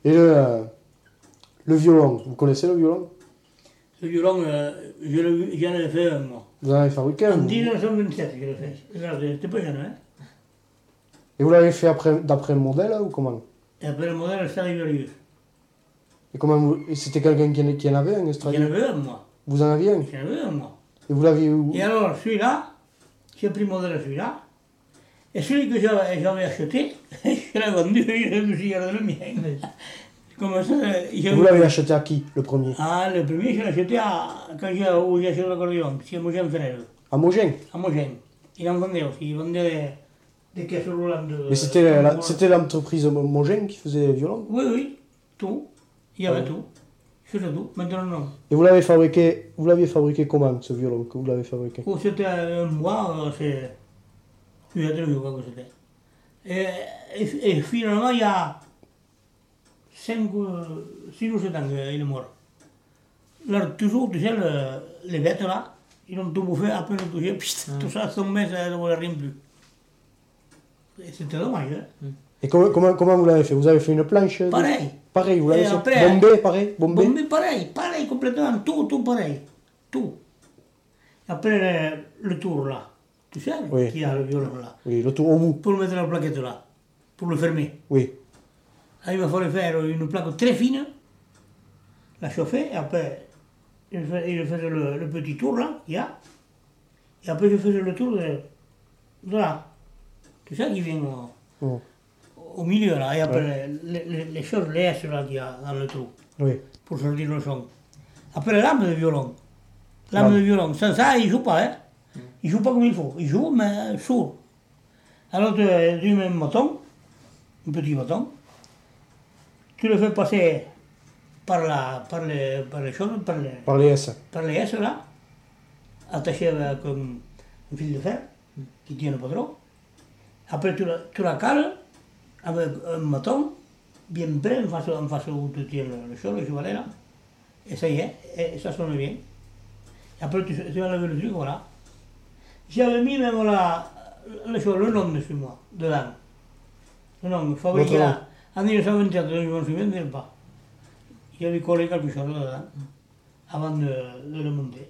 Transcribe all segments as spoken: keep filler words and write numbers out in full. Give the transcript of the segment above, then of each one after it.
Et le, euh, le violon, vous connaissez le violon? Le violon, euh, j'en ai fait un, moi. Vous en avez fabriqué un? En mille neuf cent vingt-sept, je l'ai fait. C'était pas jeune, hein. Et vous l'avez fait après, d'après le modèle, ou comment? Et après le modèle, c'est Stradivarius. Et comment vous... et c'était quelqu'un qui, en- qui en avait un J'en Stradivarius? avais un, moi. Vous en aviez un? J'en avais un, moi. Et vous l'aviez où? Et alors, celui-là, j'ai pris le modèle de celui-là. Et celui que j'avais j'avais acheté, je l'ai vendu, je me suis gardé le mien. Comme ça, Et vous l'avez acheté à qui, le premier? Ah, le premier, je l'ai acheté à, quand j'ai où j'ai acheté l'accordéon, c'est Mogène Frère. À Mogène? À Mogène. Il en vendait aussi, il vendait des, des caisses roulantes de... Mais c'était la- c'était l'entreprise Mo- Mogène qui faisait les violons? Oui, oui, tout. Il y avait Ah ouais. tout. Je faisais tout. Maintenant, non. Et vous l'avez fabriqué, vous l'aviez fabriqué comment, ce violon que vous l'avez fabriqué? Oh, c'était un mois, euh, c'est... Je sais plus quoi que c'était. Et, et, et finalement, il y a cinq, six ou sept ans qu'il est mort. Là, toujours, tu sais, le- les bêtes là, ils ont tout bouffé, à peine touché, pfft, tout ça tombait, ça ne voulait rien plus. Et c'était dommage, hein. Et comment, comment, comment vous l'avez fait? Vous avez fait une planche? de- Pareil. Pareil, vous l'avez Et fait après- bombé, pareil? Bombé? Bon, mais pareil, pareil, complètement, tout, tout pareil. Tout. Après le, le tour là, tu sais, Oui. qui a le violon là, Oui, le tour au bout. pour mettre la plaquette là, pour le fermer. Oui. Là, il va falloir faire une plaque très fine, la chauffer, et après, il fait- il faisait le, le petit tour là, qu'il y a, et après, je faisais le tour de, de là. Tu sais, qui vient au, Oh. au milieu là, et après, les, les, les choses, les S là qu'il y a dans le trou, Oui. pour sortir le son. Après, l'âme de violon. L'âme Lame. de violon, sans ça, il ne joue pas, hein. Il ne joue pas comme il faut. Il joue, mais sourd. Alors, tu, tu mets un bâton, un petit bâton, tu le fais passer par, la, par, les, par les choses, par les, Par les S. par les S là, attaché avec un, un fil de fer qui tient le patron. Après, tu la, tu la cales avec un bâton bien près, en face, en face où tu tiens le, le sol, le chevalet là. Et ça y est, et ça sonne bien. Et après, tu, tu enlèves le truc, voilà. J'avais mis même la, le, chose, le nom dessus, moi, dedans. Le nom, fabriqué Votre nom. là, en mille neuf cent vingt-sept, je ne me souviens même pas. J'avais collé quelque chose dedans, avant de, de le monter.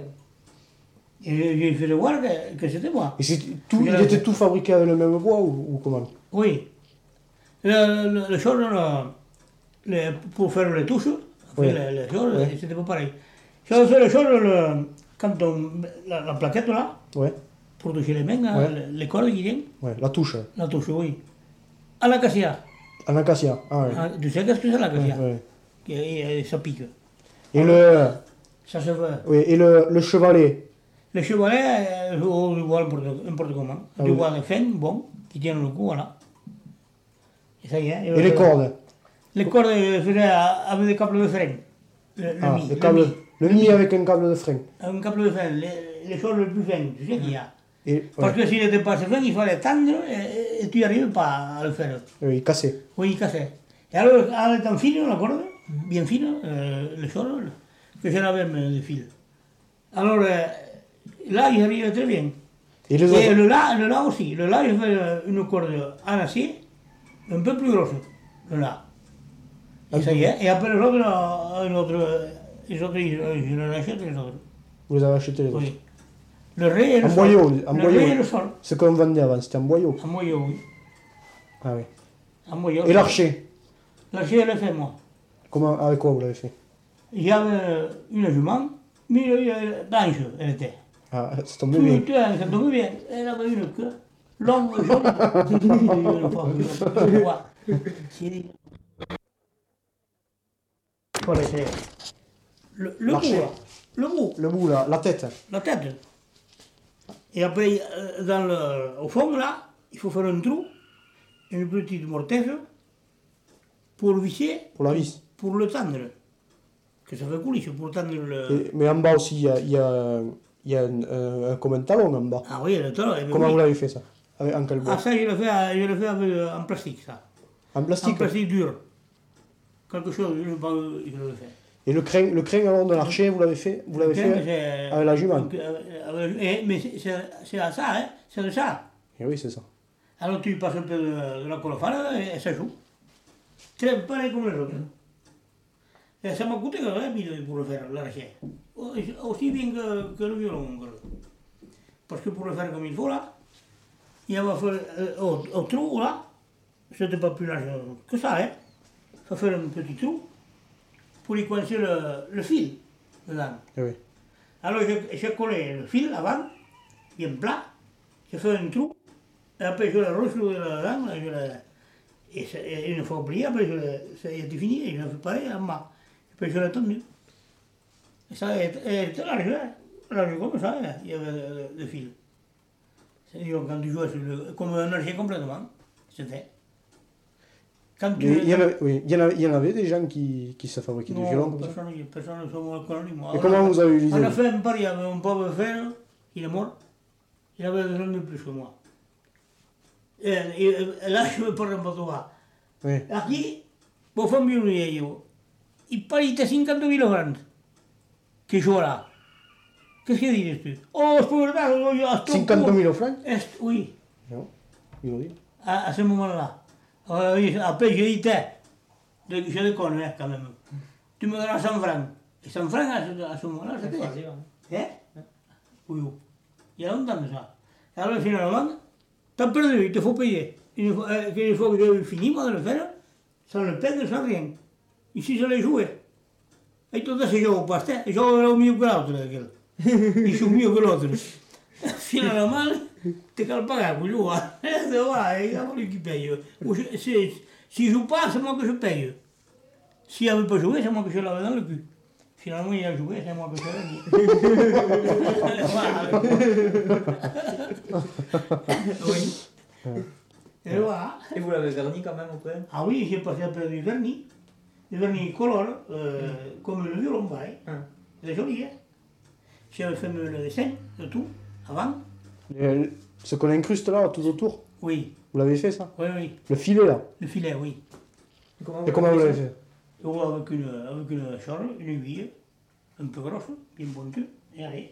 Et j'ai fait voir que, que c'était moi. Et c'est tout, Il il a- était tout fabriqué avec le même bois ou, ou comment? Oui. Le, le, le chose, le- le- pour faire les touches, Oui. faire les, les choses, Oui. c'était pas pareil. J'avais fait les choses, le, quand on, la, la plaquette là, Ouais. pour toucher les mains, hein, Ouais. les, les cordes qui viennent, Ouais, la touche. la touche, oui. À la cassia. En acacia. Ah ouais. Ah, tu sais qu'est-ce que c'est la cassia? Ouais. Et, et ça pique. Et le, Ça se fait. oui, et le, le chevalet. Le chevalet, euh, on le voit n'importe n'importe comment. Ah Tu oui. vois les fins, bon, qui tiennent le cou, voilà. Et ça y est. Et les cordes. Les cordes, je faisais avec des câbles de frein. Le, le Ah, mi, le câble. mi. Le mi avec un câble de frein. Un câble de frein, les, les choses les plus fines, tu sais qu'il y a. Et Parce ouais, que s'il n'était pas assez fin, il fallait tendre et, et tu n'y arrives pas à le faire. oui, cassé. Oui, il cassait. Et alors, en étant fine, la corde, bien fine, euh, les choses, que j'en avais même des fils. Alors, euh, là, il arrivait très bien. Et les Et autres. le là, le là aussi. Le là, je fais euh, une corde en acier, un peu plus grosse, le là. Et ça y est. Et après, les autres, euh, les autres, euh, les autres, je je les achète, les autres. Vous les avez achetés les autres. Oui. Le ré et le En sol. boyau, en le boyau. ré et le sol. Ce qu'on vendait avant, c'était en boyau. En boyau, oui. Ah oui. En boyau. Et l'archer. L'archer, je l'ai fait, moi. Comment, avec quoi vous l'avez fait? J'avais une jument, mais euh, blanche, elle était. Ah, ça tombe bien. Putain, ça tombe bien. Elle avait une queue longue, jaune. Voilà. Voilà, c'est le, le bout, L'archer. là. Le bout, Le bout là, la tête. la tête. Et après, euh, dans le, au fond, là, il faut faire un trou, une petite mortaise, pour le visser, Pour la vis. pour le tendre. Que ça fait coulisse, pour tendre le... Et- mais en bas aussi, il y a, il y a, il y a un, un- un- comme un talon en bas. Ah oui, le talon. eh bien Comment oui. vous l'avez fait ça? Avec, en quel bois? Ah ça, je le fais, je le fais avec, euh, en plastique, ça. En En plastique? plastique dur. Quelque chose, je ne sais pas, je le fais. Et le crin, le crin alors de l'archer, vous l'avez fait, vous l'avez Tiens, fait c'est- avec la jument? donc, euh, avec- eh, mais c'est- c'est c'est à ça, hein, c'est de ça. Et oui, c'est ça. Alors tu passes un peu de, de la colophane et ça joue. Très pareil comme les autres. Et ça m'a coûté quand même pour le faire, l'arracher. Aussi bien que, que le violon. Parce que pour le faire comme il faut là, il va faire euh, au, au trou là, c'était pas plus large que ça, hein. Il faut faire un petit trou pour y coincer le, le fil dedans. Eh oui. Alors j'ai collé le fil avant, bien plat, j'ai fait un trou, et après je l'ai reçu dedans, je l'ai... Et, et une fois oublié, après je, ça a été fini, et je l'ai fait pareil en bas. Et puis je l'ai tenu. Et ça était large, hein. Large comme ça, hein. Il y avait le, le fil. C'est-à-dire quand tu jouais sur le, comme un archer complètement, c'était. Quand tu... Il y, en avait, oui, il, y en avait, il y en avait des gens qui, qui se fabriquaient non, du violon comme ça. personne, personne ne s'en connaît, moi. Et comment vous avez eu l'idée? On a fait un pari avec un pauvre frère, il est mort, il avait deux ans de plus que moi. Et, et, et là, je me parle pas toi. Oui. Aquí, vos fan violino io. Il parite cinquanta mil francs. Que yo là. Qu'est-ce que dices tu? Oh, es verdad, yo hasta... cinquante mille francs? Est, oui, Non, il l'ont dit. à, à ce moment-là. Euh, oui, après, je dis, de, je déconne, hein, quand même. Tu me donnes cent francs. Et cent francs, à ce, à ce moment-là, c'était... Hein? Oui, oui. Il y a longtemps de ça. Et alors, finalement, t'as perdu, il te faut payer. Une fois, euh, une fois que j'ai fini, moi, de le faire, sans le peine, sans rien. Ici, je l'ai joué. Et tout ça, je joue pas, je joue mieux que l'autre, aquel. Il joue mieux que l'autre. Finalement, t'es qu'à le pagar pour jouer. C'est vrai, il a fallu qu'il paye. Si, si je joue pas, c'est moi que je paye. S'il n'avait pas joué, c'est moi que je l'avais dans le cul. Finalement, il a joué, c'est moi que je l'ai dit. Oui. Et voilà. Et vous l'avez verni quand même après? Ah oui, j'ai passé après du vernis. Du vernis color, euh, mm. comme le violon, pareil. Mm. C'est joli, hein. J'avais fait le dessin, de tout, avant. Et ce qu'on incruste là, tout autour? Oui. Vous l'avez fait ça? Oui, oui. Le filet là? Le filet, oui. Comment Et comment vous l'avez fait? Oh, avec une, avec une charge, une aiguille, un peu grosse, bien pointue, et allez.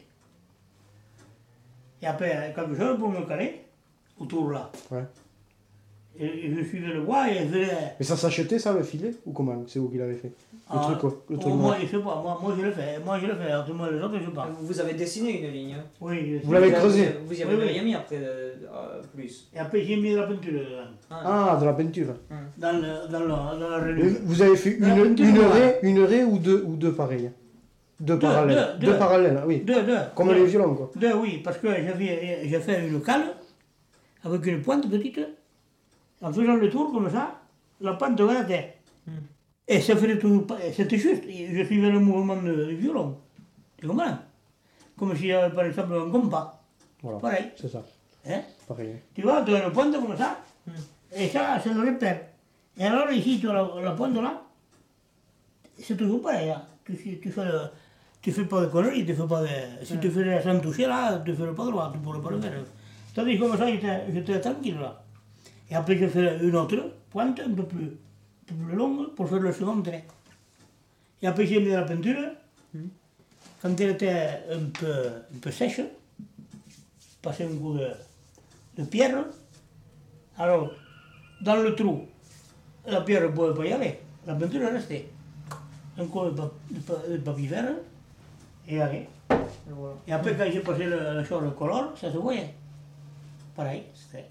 Et après, quelque chose pour me caler, autour là. Ouais. Et, et je suivais le bois et je faisais... Mais ça s'achetait ça, le filet? Ou comment? C'est vous qui l'avez fait? Le ah, truc quoi? Le oh, truc moi, je sais pas, moi, moi je le fais, moi je le fais, autrement les autres je sais pas. Vous avez dessiné une ligne? Oui, vous l'avez creusé? Vous y avez oui, rien oui. mis après, euh, plus? Et après j'ai mis de la peinture dedans. Ah, ah de la peinture. Dans, le, dans, la, dans la reliure. Vous avez fait une, une, une, raie, une raie ou deux, ou deux pareilles? Deux, deux parallèles. Deux, deux, deux parallèles, oui. Deux, deux. Comme deux. les violons, quoi. Deux, oui, parce que j'ai fait une cale avec une pointe petite. En faisant le tour comme ça, la pointe de la terre. Mm. Et ça faisait tout. C'était juste. Je suivais le mouvement du violon. Tu comprends? Comme si j'avais par exemple un compas. Voilà. Pareil. C'est ça. Hein? Pareil. Tu vois, tu as une pointe comme ça. Mm. Et ça, c'est le repère. Et alors ici, tu as la, la pointe là. C'est toujours pareil. Hein. Tu, tu fais le, tu fais pas de conneries, tu fais pas de... Si mm. tu faisais sans toucher là, tu ne ferais pas droit, tu ne pourrais pas le faire. Tandis que comme ça, j'étais tranquille là. Et après, je fais une autre pointe un peu plus, un peu plus longue pour faire le second trait. Et après, j'ai mis la peinture. Mm. Quand elle était un peu, un peu sèche, passer un coup de, de pierre. Alors, dans le trou, la pierre ne pouvait pas y aller. La peinture restait. Un coup de, pa de, de papier vert, et allez. Et, voilà. Et après, quand j'ai passé le, le chose de color, ça se voyait. Pareil, c'était...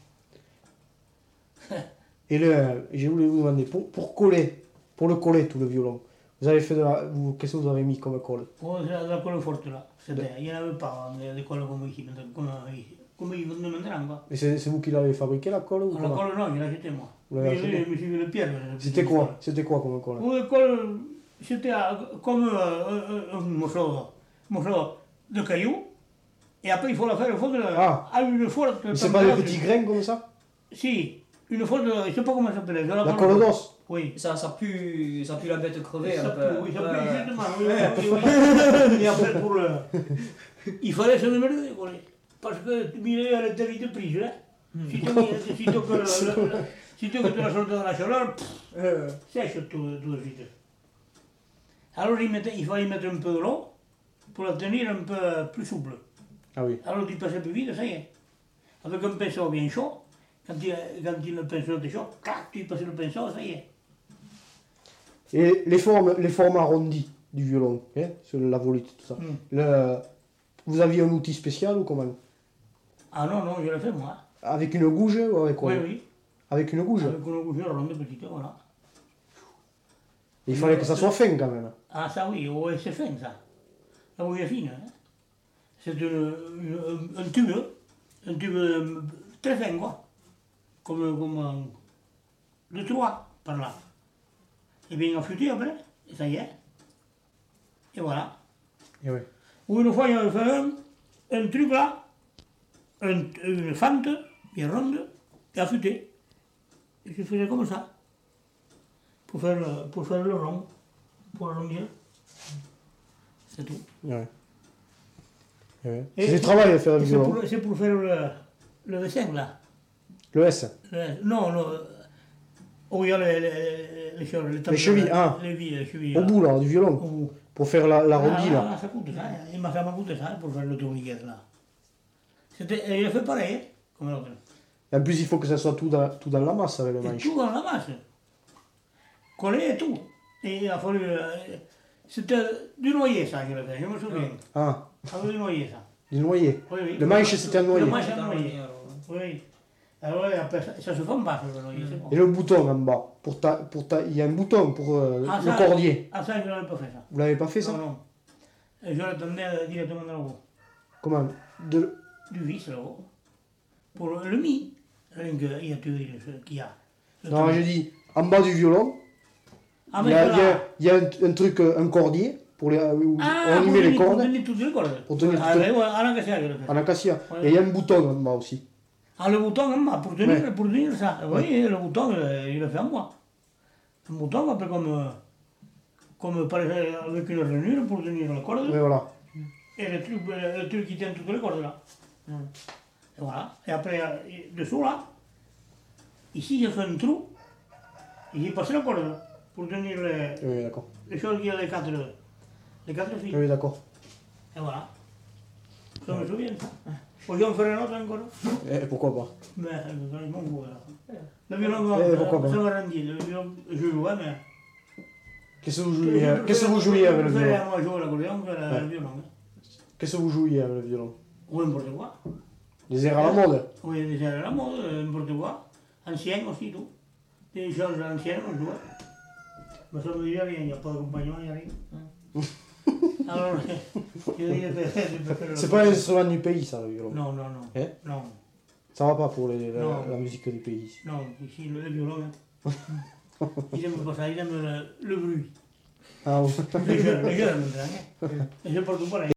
Et le, je voulais vous demander, pour, pour coller, pour le coller tout le violon, vous avez fait de la, vous, qu'est-ce que vous avez mis comme colle? Oh, c'est la, la colle forte là, c'était, il n'y en avait pas de, de colle comme ici, comme ici, comme ils vendent maintenant quoi. Et c'est vous qui l'avez fabriqué la colle ou ah, la colle non, je l'ai acheté moi. Vous l'avez acheté? Je me suis vu le pierre. C'était quoi? C'était quoi comme colle? Oh, la colle, c'était comme euh, un morceau, morceau de caillou, et après il faut la faire fondre ah. à une forte. C'est pas des petits grains comme ça? Si. Une fois, de, je ne sais pas comment ça s'appelle. La, la colle d'os? Oui. Ça, ça pue, ça pue la bête crevée ça un peu. Oui, ça pue justement. Oui, oui, oui. Et après, pour le... Il fallait se démerder, quoi. Parce que tu mets à la télé de prise, hein. Mm. Si tu si tu que si tu que tu la sortes dans la chaleur, euh. sèche tout, tout de suite. Alors il, mettait, il fallait mettre un peu de l'eau pour la tenir un peu plus souple. Ah oui. Alors tu passais plus vite, ça y est. Avec un pinceau bien chaud. Quand il, quand il le pinceau était chaud, clac, tu passes le pinceau, ça y est. Et les formes, les formes arrondies du violon, hein, sur la volute, tout ça. Mm. Le, vous aviez un outil spécial ou comment? Ah non, non, je l'ai fait moi. Avec une gouge ou avec quoi? Oui, oui. Avec une gouge. Avec une gouge ronde petite, voilà. Il fallait que ça soit fin quand même. Ah ça oui, oui c'est fin ça. La bouille est fine. Hein. C'est une- une- un tube, un tube euh, très fin quoi. Comme, comme un, le trois par là. Et bien affûté après, et ça y est. Et voilà. Et ouais. Ou une fois il y avait fait un, un truc là, un- une fente bien ronde et affûtée. Et je faisais comme ça. Pour faire le, pour faire le rond, pour arrondir. C'est tout. Et ouais. Et ouais. Et C'est du travail à faire le c'est violon. pour, c'est pour faire le, le dessin là. Le S. Le- non, le, où il y a les, les, les, choses, les, tables- chevilles, ah. Les vis, les chevilles. Au là. bout là, du violon. Au bout. Pour faire la, l'arrondi Ah, là. là, ça coûte ça. hein. Il m'a ça m'a coûté ça pour faire le tourniquet là. C'était, et il a fait pareil, hein, comme l'autre. Et en plus, il faut que ça soit tout dans, tout dans la masse avec le Et manche. tout dans la masse. Collé et tout. Et il a fallu. euh, C'était du noyer ça que je l'ai fait, je me souviens. Ah, Avec du noyer ça. du noyer. Oui, oui. Le manche, c'était un noyer. Le manche, C'est un un noyer. noyer, alors. Oui. Alors ouais, après ça, ça se forme pas le noyer, c'est bon. Et le bouton en bas. Pour ta, pour ta, il y a un bouton pour euh, Ah, le ça- cordier. Ah ça je l'avais pas fait ça. Vous l'avez pas fait ça? Non, non. Et je l'attendais euh, directement dans le haut. Comment? De... Du vis là-haut. Pour le, le mi. Rien que il y a tu qu'il y a. Le Non, temps. je dis en bas du violon. Ah Il mais y a, il y voilà. a- il y a un, un truc, euh, un cordier pour les, où Ah, on y pour met les tenir- pour cordes tenir toutes les cordes. Pour tenir Ah toutes- mais ouais, à l'acacia je l'ai fait. en acacia. Ouais. Et il y a un bouton en bas aussi. Ah le bouton en bas, pour tenir, Ouais. pour tenir ça. Ouais. Oui, le bouton euh, il le fait en bois. Un bouton un peu comme, euh, comme par exemple, avec une rainure pour tenir la corde. Mais voilà. Et le truc, le, le truc qui tient toutes les cordes là. Et voilà. Et après, euh, dessous là, ici j'ai fait un trou. Et j'ai passé la corde pour tenir les, Oui, d'accord. les choses qu'il y a les quatre, les quatre fils. Oui, d'accord. Et voilà. Ça me souvient ça. Aujourd'hui on ferait un autre encore. Et pourquoi pas? Mais euh, je m'en fous là. Le violon, Eh, euh, pourquoi pas. ça m'a rendu. Le violon, je jouais, mais. Qu'est-ce que vous jouiez, euh, qu'est-ce que vous jouiez avec le Je violon? préfère moi jouer l'accordéon que le Ouais. le violon. hein. Qu'est-ce que vous jouiez avec le violon? Ou n'importe quoi. Les airs à la mode? Oui, déjà à la mode, euh, n'importe quoi. Ancien aussi, tout. Des choses anciennes, on jouait. Mais ça ne me dit rien, il n'y a pas d'accompagnement, il n'y a rien. Alors, je dis, je peux faire le- C'est pas un instrument du pays, ça, le violon. Non, non, non. Hein? Non, Ça va pas pour les- la, Non. la musique du pays. non, ici, le, le violon, hein. Ils n'aiment pas ça, ils aiment le, le bruit. Ah oui. Les jeunes, les jeunes, maintenant, hein. Et je porte pareil.